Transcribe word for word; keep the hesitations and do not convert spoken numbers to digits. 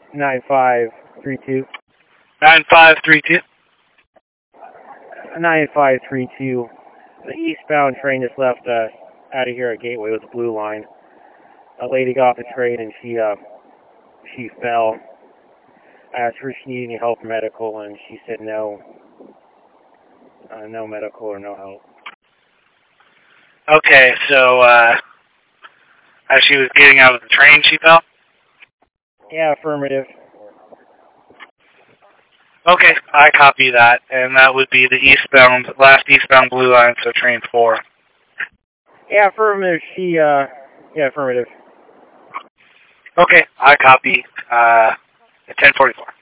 nine five three two. nine five three two. nine five three two. The eastbound train just left uh, out of here at Gateway with the blue line. A lady got off the train and she uh, she fell. I asked her if she needed any help for medical, and she said no. Uh, no medical or no help. Okay, so uh, as she was getting out of the train, she fell? Yeah, affirmative. Okay, I copy that, and that would be the eastbound, last eastbound blue line, so train four. Yeah, affirmative. She, uh, yeah, affirmative. Okay, I copy, uh, at ten forty-four.